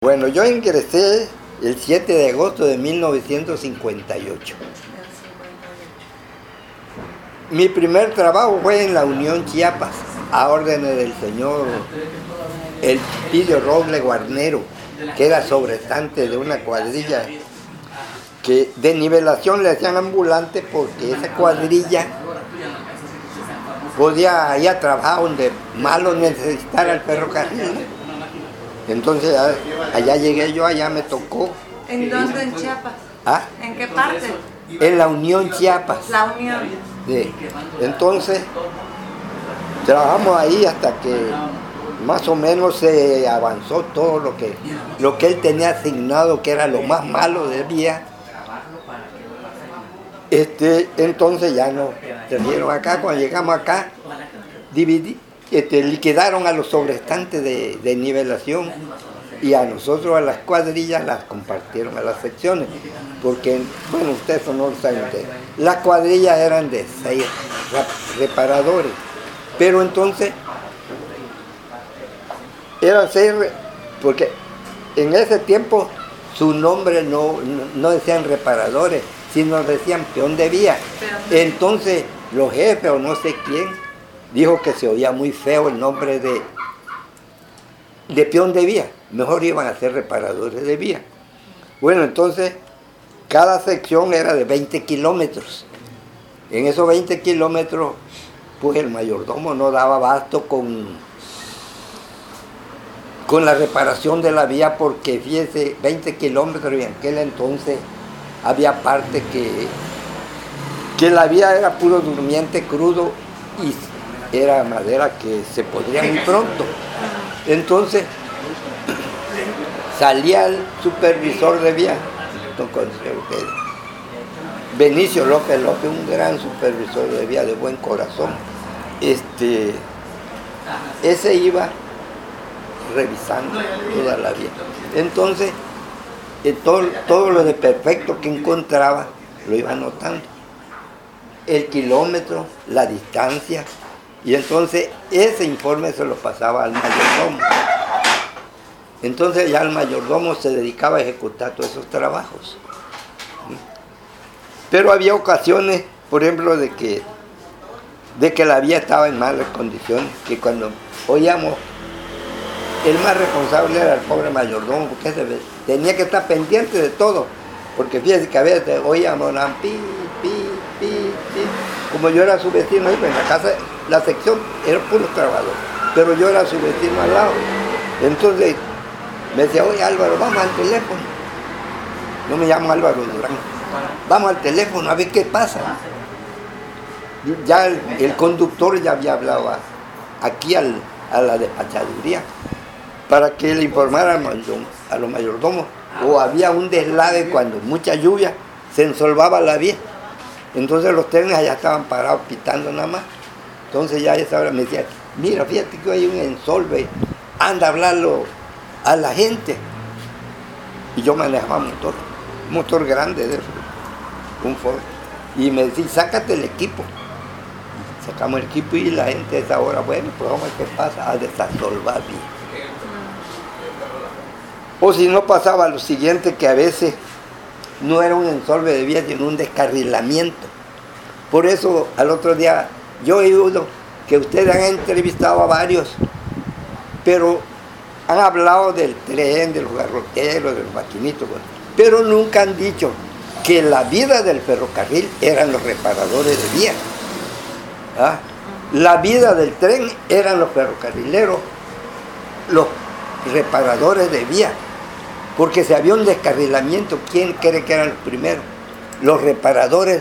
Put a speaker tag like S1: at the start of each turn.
S1: Bueno, yo ingresé el 7 de agosto de 1958. Mi primer trabajo fue en la Unión Chiapas, a órdenes del señor Elpidio Roble Guarnero, que era sobrestante de una cuadrilla que de nivelación le hacían ambulante porque esa cuadrilla podía ir a trabajar donde más lo necesitara el ferrocarril. Entonces allá llegué yo, allá me tocó.
S2: ¿En dónde? ¿En Chiapas?
S1: ¿Ah?
S2: ¿En qué parte?
S1: En la Unión Chiapas.
S2: La Unión.
S1: Sí. Entonces trabajamos ahí hasta que más o menos se avanzó todo lo que él tenía asignado, que era lo más malo del día. Entonces ya nos trajeron acá. Cuando llegamos acá, liquidaron a los sobrestantes de nivelación y a nosotros, a las cuadrillas, las compartieron a las secciones, porque, bueno, ustedes no lo saben ustedes, las cuadrillas eran de 6 reparadores, pero entonces eran 6, porque en ese tiempo su nombre no decían reparadores, sino decían peón de vía. Entonces los jefes o no sé quién dijo que se oía muy feo el nombre de peón de vía, mejor iban a ser reparadores de vía. Bueno, entonces cada sección era de 20 kilómetros. En esos 20 kilómetros, pues el mayordomo no daba abasto con la reparación de la vía, porque fíjese, 20 kilómetros, y en aquel entonces había parte que la vía era puro durmiente crudo y era madera que se podría muy pronto. Entonces salía el supervisor de vía, Benicio López, un gran supervisor de vía de buen corazón. Ese iba revisando toda la vía. Entonces todo lo de perfecto que encontraba lo iba anotando, el kilómetro, la distancia. Y entonces ese informe se lo pasaba al mayordomo. Entonces ya el mayordomo se dedicaba a ejecutar todos esos trabajos. Pero había ocasiones, por ejemplo, de que la vía estaba en malas condiciones, que cuando oíamos, el más responsable era el pobre mayordomo, porque tenía que estar pendiente de todo, porque fíjese que a veces oíamos pi, pi, pi, pi. Como yo era su vecino, en la casa, la sección era puro trabajador, pero yo era su vecino al lado. Entonces me decía, oye Álvaro, vamos al teléfono. No me llamo Álvaro Durán. Vamos al teléfono a ver qué pasa. Ya el conductor ya había hablado aquí a la despachaduría para que le informara a los mayordomos, o había un deslave cuando mucha lluvia se ensolvaba la vía. Entonces los trenes allá estaban parados pitando nada más. Entonces ya a esa hora me decía, mira, fíjate que hay un ensolve, anda a hablarlo a la gente. Y yo manejaba un motor grande de eso, un Ford. Y me decía, sácate el equipo. Sacamos el equipo y la gente a esa hora, bueno, pues vamos a ver qué pasa, a desasolvar bien. O si no, pasaba lo siguiente, que a veces no era un ensolve de vía, sino un descarrilamiento. Por eso al otro día yo he oído que ustedes han entrevistado a varios, pero han hablado del tren, de los garroteros, de los maquinitos, pero nunca han dicho que la vida del ferrocarril eran los reparadores de vía. ¿Ah? La vida del tren eran los ferrocarrileros, los reparadores de vía, porque si había un descarrilamiento, ¿quién cree que eran los primeros? Los reparadores